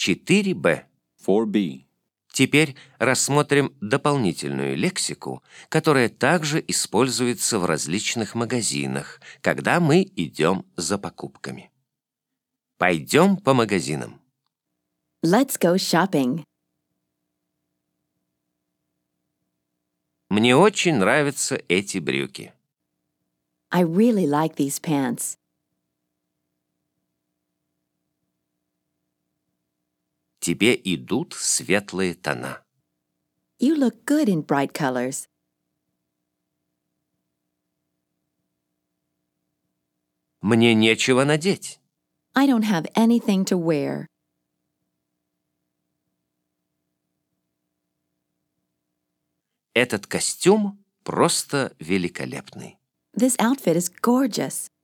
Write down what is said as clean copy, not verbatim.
4b. 4b. Теперь рассмотрим дополнительную лексику, которая также используется в различных магазинах, когда мы идем за покупками. Пойдем по магазинам. Let's go shopping. Мне очень нравятся эти брюки. I really like these pants. Тебе идут светлые тона. You look good in bright colors. Мне нечего надеть. I don't have anything to wear. Этот костюм просто великолепный. This outfit is gorgeous.